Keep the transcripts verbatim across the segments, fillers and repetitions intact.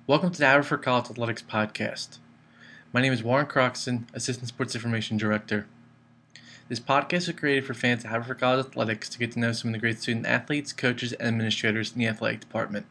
Welcome to the Haverford College Athletics Podcast. My name is Warren Croxton, Assistant Sports Information Director. This podcast was created for fans of Haverford College Athletics to get to know some of the great student athletes, coaches, and administrators in the athletic department.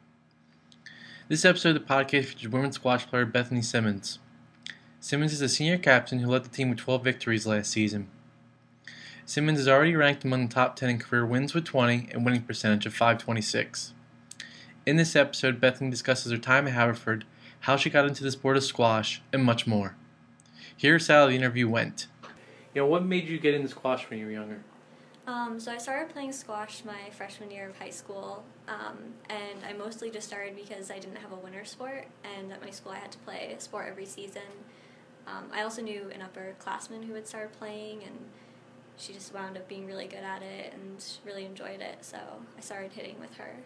This episode of the podcast features women's squash player Bethany Simmons. Simmons is a senior captain who led the team with twelve victories last season. Simmons is already ranked among the top ten in career wins with twenty and winning percentage of five twenty-six. In this episode, Bethany discusses her time at Haverford, how she got into the sport of squash, and much more. Here's how the interview went. You know, what made you get into squash when you were younger? Um, so I started playing squash my freshman year of high school, um, and I mostly just started because I didn't have a winter sport, and at my school I had to play a sport every season. Um, I also knew an upperclassman who had started playing, and she just wound up being really good at it and really enjoyed it, so I started hitting with her.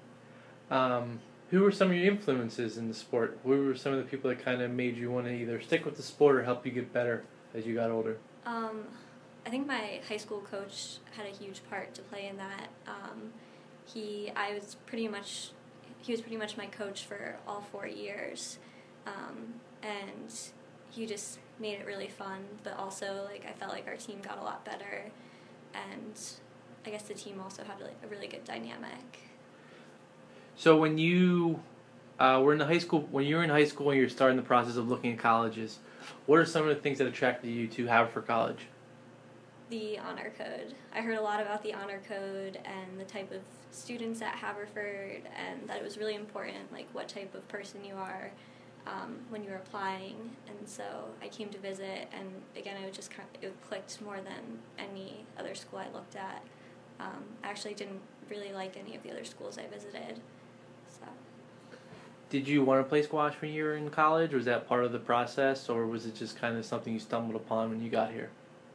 Um, who were some of your influences in the sport? Who were some of the people that kind of made you want to either stick with the sport or help you get better as you got older? Um, I think my high school coach had a huge part to play in that. Um, he, I was pretty much, he was pretty much my coach for all four years, um, and he just made it really fun. But also, like, I felt like our team got a lot better, and I guess the team also had like, a really good dynamic. So when you uh, were in the high school, when you were in high school and you were starting the process of looking at colleges, what are some of the things that attracted you to Haverford College? The honor code. I heard a lot about the honor code and the type of students at Haverford, and that it was really important, like what type of person you are um, when you were applying. And so I came to visit, and again, it just kind of, it clicked more than any other school I looked at. Um, I actually didn't really like any of the other schools I visited. So. Did you want to play squash when you were in college? Was that part of the process, or was it just kind of something you stumbled upon when you got here?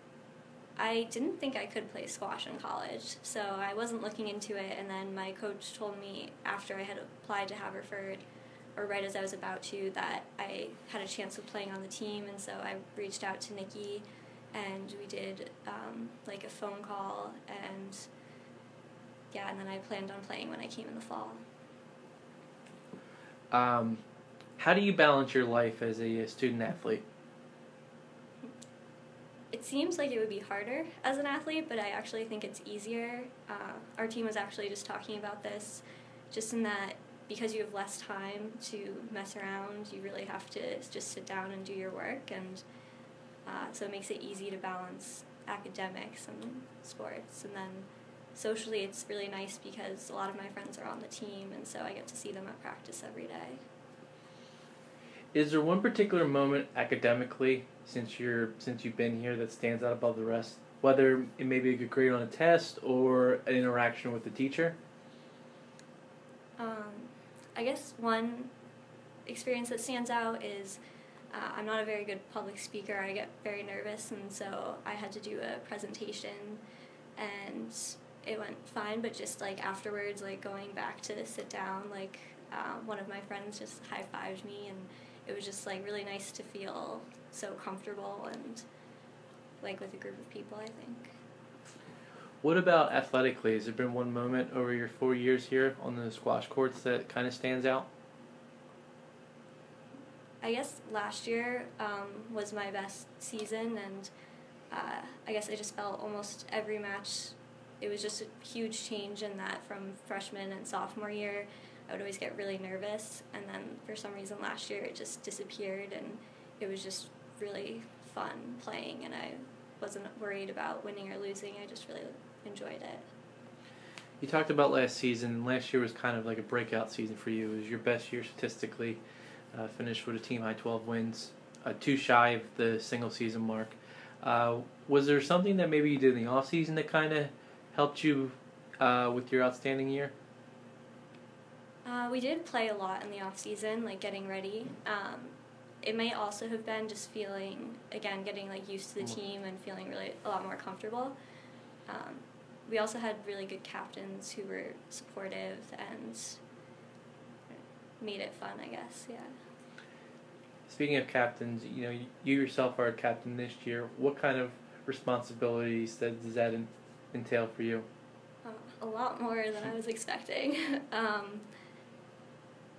I didn't think I could play squash in college, so I wasn't looking into it, and then my coach told me after I had applied to Haverford, or right as I was about to, that I had a chance of playing on the team, and so I reached out to Nikki, and we did um, like a phone call, and yeah, and then I planned on playing when I came in the fall. Um, how do you balance your life as a student athlete? It seems like it would be harder as an athlete, but I actually think it's easier. Uh, our team was actually just talking about this, just in that because you have less time to mess around, you really have to just sit down and do your work, and uh, so it makes it easy to balance academics and sports. And then socially, it's really nice because a lot of my friends are on the team, and so I get to see them at practice every day. Is there one particular moment academically since you're since you've been here that stands out above the rest? Whether it may be a good grade on a test or an interaction with the teacher? Um, I guess one experience that stands out is uh, I'm not a very good public speaker. I get very nervous, and so I had to do a presentation, and it went fine, but just like afterwards, like going back to sit down, like uh, one of my friends just high-fived me, and it was just like really nice to feel so comfortable and like with a group of people, I think. What about athletically? Has there been one moment over your four years here on the squash courts that kind of stands out? I guess last year um, was my best season, and uh, I guess I just felt almost every match, it was just a huge change in that from freshman and sophomore year. I would always get really nervous, and then for some reason last year it just disappeared, and it was just really fun playing, and I wasn't worried about winning or losing. I just really enjoyed it. You talked about last season. Last year was kind of like a breakout season for you. It was your best year statistically. Uh, finished with a team-high twelve wins, uh, too shy of the single-season mark. Uh, was there something that maybe you did in the off-season that kind of helped you uh, with your outstanding year? Uh, we did play a lot in the off season, like getting ready. Um, it may also have been just feeling, again, getting like used to the team and feeling really a lot more comfortable. Um, we also had really good captains who were supportive and made it fun, I guess. Yeah. Speaking of captains, you know, you yourself are a captain this year. What kind of responsibilities that does that entail for you? Uh, a lot more than I was expecting. um,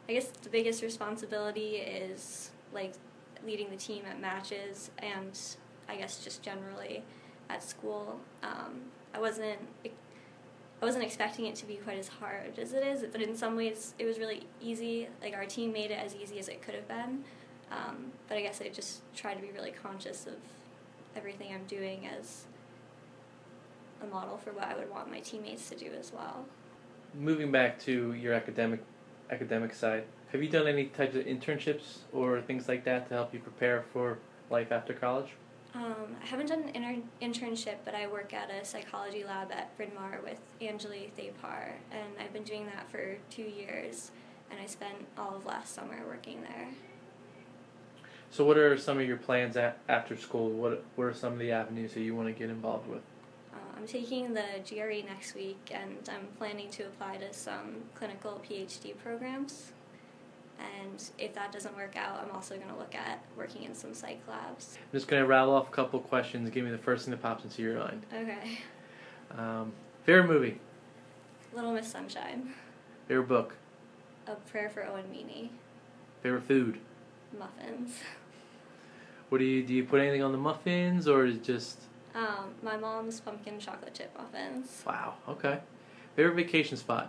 I guess the biggest responsibility is like leading the team at matches and I guess just generally at school. Um, I wasn't I wasn't expecting it to be quite as hard as it is, but in some ways it was really easy. Like our team made it as easy as it could have been. Um, but I guess I just try to be really conscious of everything I'm doing as a model for what I would want my teammates to do as well. Moving back to your academic academic side, have you done any types of internships or things like that to help you prepare for life after college? Um, I haven't done an inter- internship, but I work at a psychology lab at Bryn Mawr with Anjali Thapar, and I've been doing that for two years, and I spent all of last summer working there. So what are some of your plans at, after school? What, what are some of the avenues that you want to get involved with? Uh, I'm taking the G R E next week, and I'm planning to apply to some clinical PhD programs. And if that doesn't work out, I'm also going to look at working in some psych labs. I'm just going to rattle off a couple of questions. Give me the first thing that pops into your mind. Okay. Um, favorite movie? Little Miss Sunshine. Favorite book? A Prayer for Owen Meany. Favorite food? Muffins. What do you do? You put anything on the muffins, or is it just? Um, my mom's pumpkin chocolate chip muffins. Wow. Okay. Favorite vacation spot?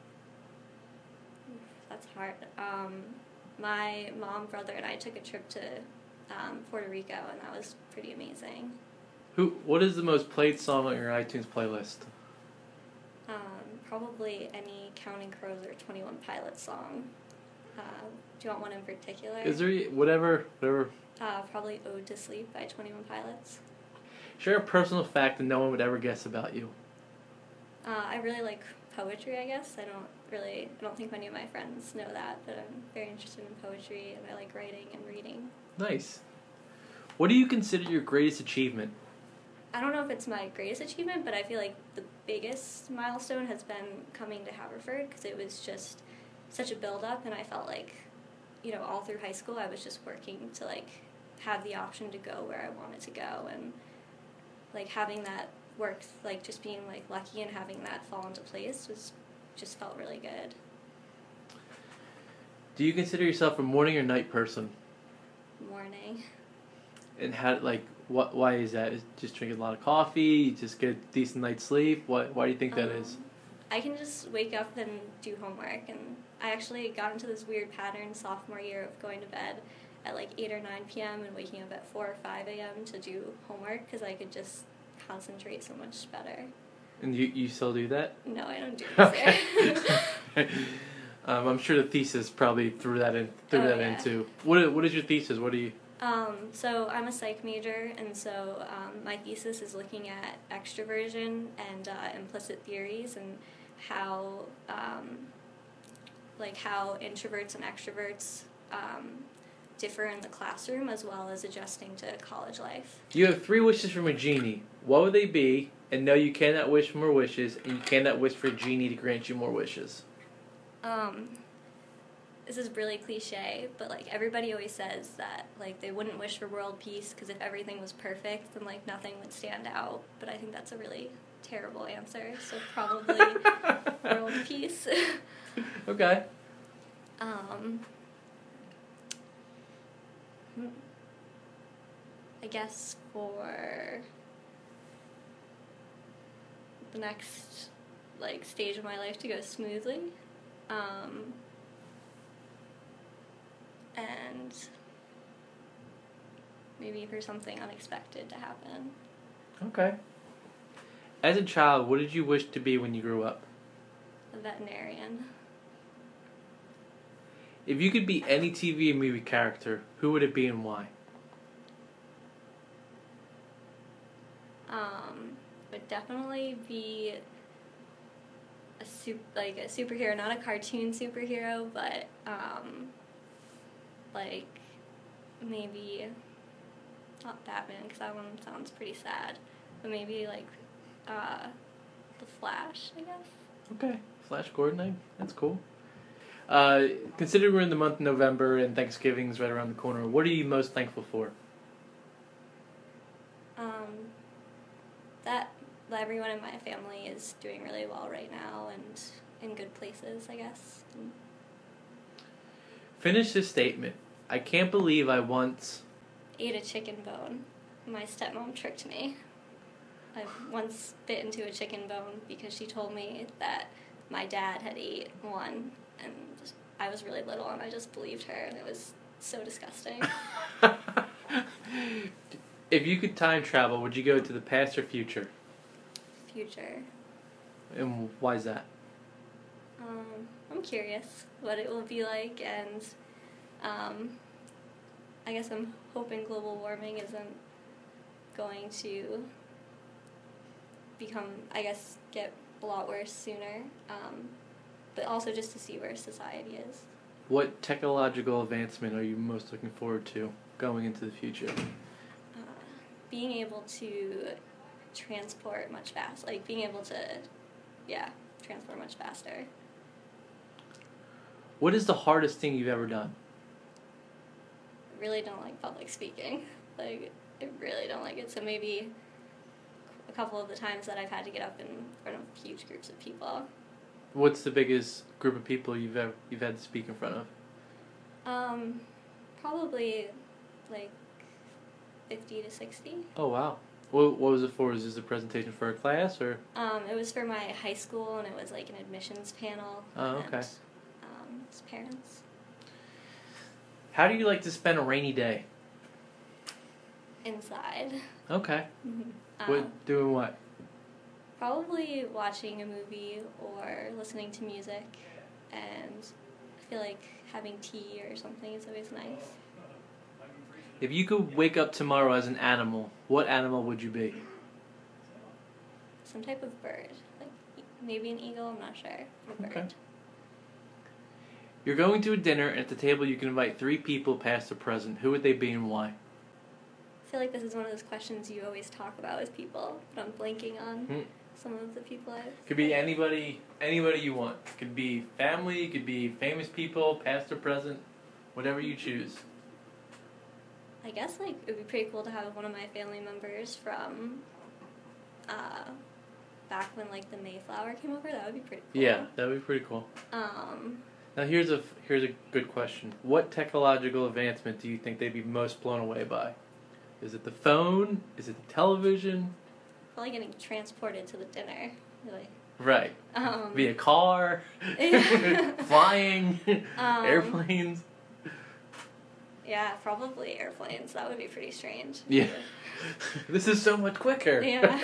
That's hard. Um, my mom, brother, and I took a trip to um, Puerto Rico, and that was pretty amazing. Who? What is the most played song on your iTunes playlist? Um, probably any Counting Crows or twenty-one Pilots song. Uh, do you want one in particular? Is there whatever whatever? Uh, probably Ode to Sleep by twenty-one Pilots. Share a personal fact that no one would ever guess about you. Uh, I really like poetry, I guess. I don't really, I don't think many of my friends know that, but I'm very interested in poetry, and I like writing and reading. Nice. What do you consider your greatest achievement? I don't know if it's my greatest achievement, but I feel like the biggest milestone has been coming to Haverford, because it was just such a build-up, and I felt like, you know, all through high school I was just working to, like, have the option to go where I wanted to go, and, like, having that work, like, just being, like, lucky and having that fall into place was just felt really good. Do you consider yourself a morning or night person? Morning. And how, like, what? Why is that? Is it just drinking a lot of coffee? You just get a decent night's sleep? What? Why do you think that um, is? I can just wake up and do homework, and I actually got into this weird pattern sophomore year of going to bed at like eight or nine p.m. and waking up at four or five a.m. to do homework, because I could just concentrate so much better. And you, you still do that? No, I don't do this. Okay. um, I'm sure the thesis probably threw that in threw Oh, that yeah. in too. What What is your thesis? What do you? Um, so I'm a psych major, and so um, my thesis is looking at extroversion and uh, implicit theories, and how um, like how introverts and extroverts um, differ in the classroom, as well as adjusting to college life. You have three wishes from a genie. What would they be? And no, you cannot wish for more wishes, and you cannot wish for a genie to grant you more wishes. Um, this is really cliche, but like everybody always says that like they wouldn't wish for world peace, because if everything was perfect, then like nothing would stand out. But I think that's a really terrible answer. So probably world peace. Okay. um, I guess for the next like stage of my life to go smoothly. Um, and maybe for something unexpected to happen. Okay. As a child, what did you wish to be when you grew up? A veterinarian. If you could be any T V and movie character, who would it be and why? Um, would definitely be a sup- like a superhero, not a cartoon superhero, but um, like maybe not Batman, because that one sounds pretty sad, but maybe like uh, the Flash, I guess. Okay. Flash Gordon, I- that's cool. Uh, considering we're in the month of November and Thanksgiving's right around the corner, what are you most thankful for? Um, that everyone in my family is doing really well right now and in good places, I guess. Finish this statement. I can't believe I once... Ate a chicken bone. My stepmom tricked me. I once bit into a chicken bone because she told me that my dad had ate one, and I was really little, and I just believed her, and it was so disgusting. If you could time travel, would you go to the past or future? Future. And why is that? Um, I'm curious what it will be like, and um, I guess I'm hoping global warming isn't going to become, I guess, get a lot worse sooner, um, but also just to see where society is. What technological advancement are you most looking forward to going into the future? Uh, being able to transport much faster, like being able to, yeah, transport much faster. What is the hardest thing you've ever done? I really don't like public speaking. Like, I really don't like it, so maybe a couple of the times that I've had to get up in front of huge groups of people. What's the biggest group of people you've ever you've had to speak in front of? Um, probably like fifty to sixty. Oh wow! What what was it for? Was this a presentation for a class or? Um, it was for my high school, and it was like an admissions panel. Oh, okay. And, um, it's parents. How do you like to spend a rainy day? Inside. Okay. um, What doing what? Probably watching a movie or listening to music, and I feel like having tea or something is always nice. If you could wake up tomorrow as an animal, what animal would you be? Some type of bird, like maybe an eagle. I'm not sure. A bird. Okay. You're going to a dinner, and at the table you can invite three people past or present. Who would they be and why? I feel like this is one of those questions you always talk about with people, but I'm blanking on hmm. some of the people I've... Could be anybody, anybody you want. Could be family, could be famous people, past or present, whatever you choose. I guess, like, it would be pretty cool to have one of my family members from, uh, back when, like, the Mayflower came over. That would be pretty cool. Yeah, that would be pretty cool. Um... Now here's a, here's a good question. What technological advancement do you think they'd be most blown away by? Is it the phone? Is it the television? Probably getting transported to the dinner. Really. Right. Um, Via car, flying, um, airplanes. Yeah, probably airplanes. That would be pretty strange. Yeah. This is so much quicker. Yeah.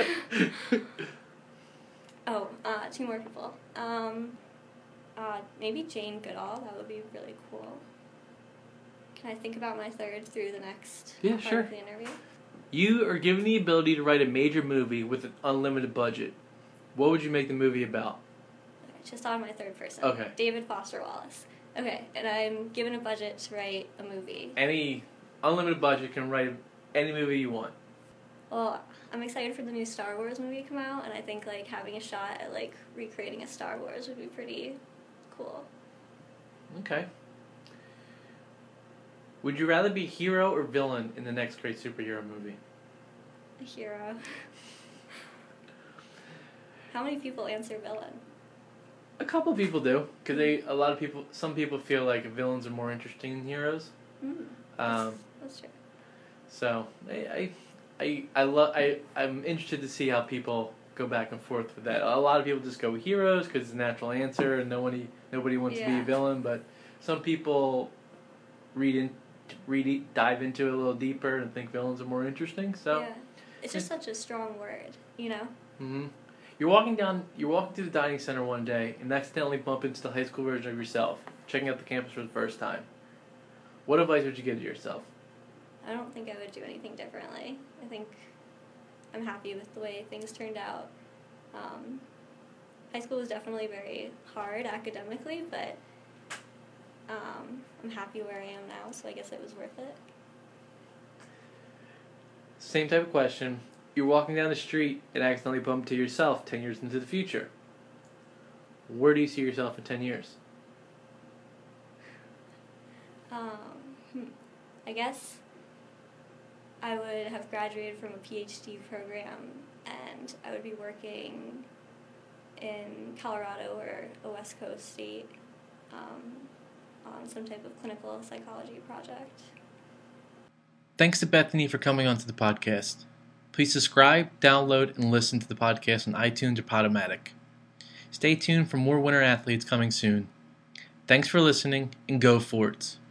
oh, uh, two more people. Um, uh, maybe Jane Goodall. That would be really cool. Can I think about my third through the next yeah, part sure. of the interview? You are given the ability to write a major movie with an unlimited budget. What would you make the movie about? Okay, just on my third person. Okay. David Foster Wallace. Okay, and I'm given a budget to write a movie. Any unlimited budget can write any movie you want. Well, I'm excited for the new Star Wars movie to come out, and I think like having a shot at like recreating a Star Wars would be pretty cool. Okay. Would you rather be hero or villain in the next great superhero movie? A hero. How many people answer villain? A couple people do, because they a lot of people. Some people feel like villains are more interesting than heroes. Mm, um, that's, that's true. So I I I I, lo- I I'm interested to see how people go back and forth with that. A lot of people just go heroes because it's a natural answer, and nobody nobody wants yeah. to be a villain. But some people read in. Read, dive into it a little deeper and think villains are more interesting. So yeah, it's just such a strong word, you know. Mm-hmm. You're walking down. You're walking through the dining center one day and accidentally bump into the high school version of yourself, checking out the campus for the first time. What advice would you give to yourself? I don't think I would do anything differently. I think I'm happy with the way things turned out. Um, high school was definitely very hard academically, but. Um, I'm happy where I am now, so I guess it was worth it. Same type of question. You're walking down the street and accidentally bump into yourself ten years into the future. Where do you see yourself in ten years? Um, hmm. I guess I would have graduated from a P H D program, and I would be working in Colorado or a West Coast state. Um, on some type of clinical psychology project. Thanks to Bethany for coming onto the podcast. Please subscribe, download, and listen to the podcast on iTunes or Podomatic. Stay tuned for more winter athletes coming soon. Thanks for listening, and go Forts!